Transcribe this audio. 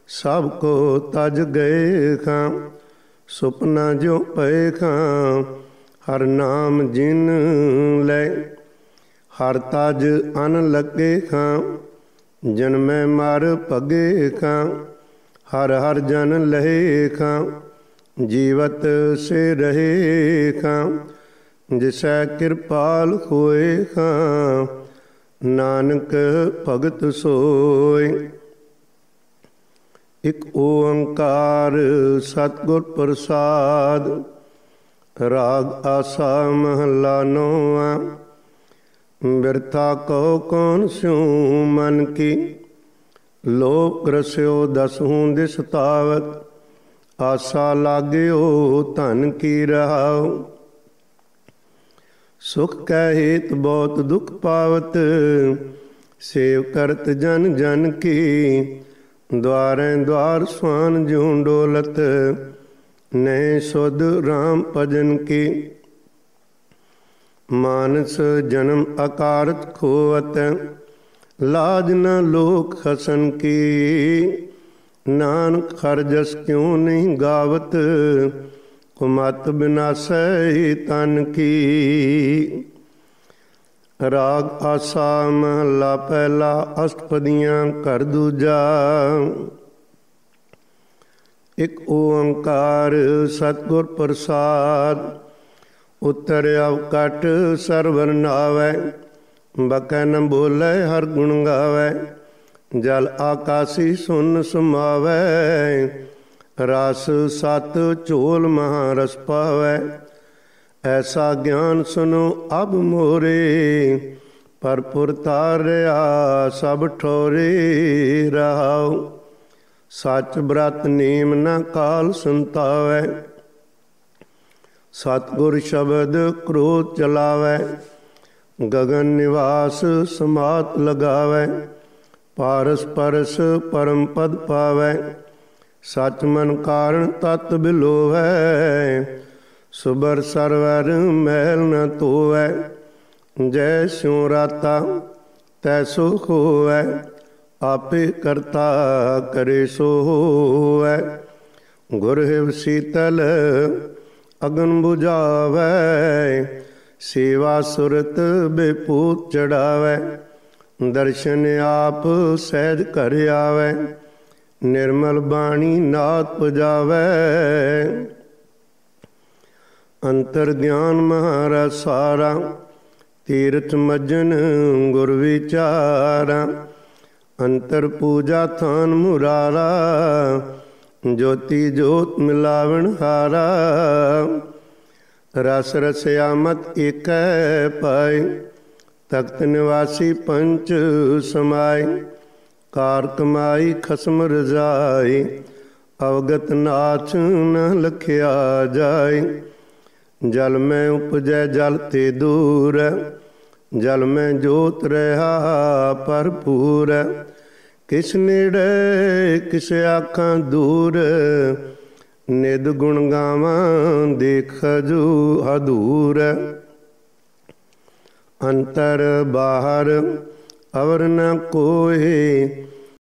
ਸਭ ਕੋ ਤਜ ਗਏ ਖਾਂ। ਸੁਪਨਾ ਜੋ ਪਏ ਖਾਂ ਹਰ ਨਾਮ ਜਿਨ ਲੈ। ਹਰ ਤਜ ਅਨ ਲੱਗੇ ਖਾਂ ਜਨਮੈ ਮਰ ਭਗੇ ਖਾਂ। ਹਰ ਹਰ ਜਨ ਲਹੇ ਖਾਂ ਜੀਵਤ ਸੇ ਰਹੇ ਖਾਂ। ਜਿਸੈ ਕਿਰਪਾਲ ਹੋਏ ਖਾਂ ਨਾਨਕ ਭਗਤ ਸੋਏ। ਇਕ ਓੰਕਾਰ ਸਤਿਗੁਰ ਪ੍ਰਸਾਦ। ਰਾਗ ਆਸਾ ਮਹਲਾ ਨੌਵਾਂ। ਬਿਰਥਾ ਕਉ ਕੌਣ ਸਿਉ ਮਨ ਕੀ। ਲੋਕ ਰਸਿਓ ਦਸਹੂੰ ਦਿਸ ਤਾਵਤ। ਆਸਾ ਲਾਗਿਓ ਧਨ ਕੀ ਰਹਾਉ। ਸੁਖ ਕੈ ਹੇਤ ਬਹੁਤ ਦੁਖ ਪਾਵਤ। ਸੇਵ ਕਰਤ ਜਨ ਜਨ ਕੀ। ਦੁਆਰੈ ਦੁਆਰ ਸੁਆਨ ਜਿਉ ਡੋਲਤ। ਨਹਿ ਸੁਧ ਰਾਮ ਭਜਨ ਕੀ। ਮਾਨਸ ਜਨਮ ਅਕਾਰਤ ਖੋਵਤ। ਲਾਜ ਨ ਲੋਕ ਹਸਨ ਕੀ। ਨਾਨਕ ਹਰਿ ਜਸ ਕਿਉ ਨਹੀਂ ਗਾਵਤ। ਕੁਮਤ ਬਿਨਾਸੈ ਤਨ ਕੀ। ਰਾਗ ਆਸਾ ਮਹਲਾ ਪਹਿਲਾ। ਅਸ਼ਟਪਦੀਆਂ ਘਰ ਦੂਜਾ। ਇਕ ਓੰਕਾਰ ਸਤਿਗੁਰ ਪ੍ਰਸਾਦ। ਉਤਰ ਅਵਕਟ ਸਰਵਰ ਨਾਵੈ। ਬਕੈ ਨ ਬੋਲੇ ਹਰ ਗੁਣ ਗਾਵੈ। ਜਲ ਆਕਾਸੀ ਸੁਨ ਸਮਾਵੈ। ਰਸ ਸਤ ਝੋਲ ਮਹਾ ਰਸ ਪਾਵੈ। ਐਸਾ ਗਿਆਨ ਸੁਨੋ ਅਬ ਮੋਰੇ। ਭਰਪੁਰ ਤਾਰਿਆ ਸਭ ਠੋਰੇ ਰਹਾਉ। ਸਚ ਬ੍ਰਤ ਨੇਮ ਨ ਕਾਲ ਸੰਤਾਵੈ। ਸਤਿਗੁਰ ਸ਼ਬਦ ਕ੍ਰੋਧ ਚਲਾਵੈ। ਗਗਨ ਨਿਵਾਸ ਸਮਾਤ ਲਗਾਵੈ। ਪਾਰਸ ਪਰਸ ਪਰਮ ਪਦ ਪਾਵੈ। ਸਚ ਮਨ ਕਾਰਣ ਤਤ ਬਿਲੋਵੈ। ਸੁਬਰ ਸਰਵਰ ਮੈਲ ਨ ਧੋਵੈ। ਜੈ ਸਿਉ ਰਾਤਾ ਤੈਸੋ ਹੋਵੈ। ਆਪੇ ਕਰਤਾ ਕਰੇ ਸੋ ਹੋਵੈ। ਗੁਰ ਹਿਵ ਸੀਤਲ ਅਗਨ ਬੁਝਾਵੈ। ਸੇਵਾ ਸੁਰਤ ਬੇਪੂਤ ਚੜਾਵੈ। ਦਰਸ਼ਨ ਆਪ ਸਹਿਜ ਘਰ ਆਵੈ। ਨਿਰਮਲ ਬਾਣੀ ਨਾਦ ਪੁਜਾਵੈ। ਅੰਤਰ ਗਿਆਨ ਮਹਾਰਸ ਸਾਰਾ। ਤੀਰਥ ਮੱਜਨ ਗੁਰ ਵਿਚਾਰਾ। ਅੰਤਰ ਪੂਜਾ ਥਾਨ ਮੁਰਾਰਾ। ਜੋਤੀ ਜੋਤ ਮਿਲਾਵਣ ਹਾਰਾ। ਰਸ ਰਸਿਆ ਮਤ ਏਕੈ ਪਾਈ। ਤਖਤ ਨਿਵਾਸੀ ਪੰਚ ਸਮਾਈ। ਕਾਰ ਕਮਾਈ ਖਸਮ ਰਜਾਈ। ਅਵਗਤ ਨਾਥ ਨ ਲਖਿਆ ਜਾਈ। ਜਲ ਮੈਂ ਉਪਜੈ ਜਲ ਤੇ ਦੂਰ। ਜਲ ਮੈਂ ਜੋਤ ਰਹਾ ਭਰਪੂਰ। ਕਿਸ ਨੇੜੇ ਕਿਸ ਆਖਾਂ ਦੂਰ। ਨਿਦ ਗੁਣ ਗਾਵਾਂ ਦੇਖ ਜੂ ਹਦੂਰ। ਅੰਤਰ ਬਾਹਰ ਅਵਰ ਨ ਕੋਇ।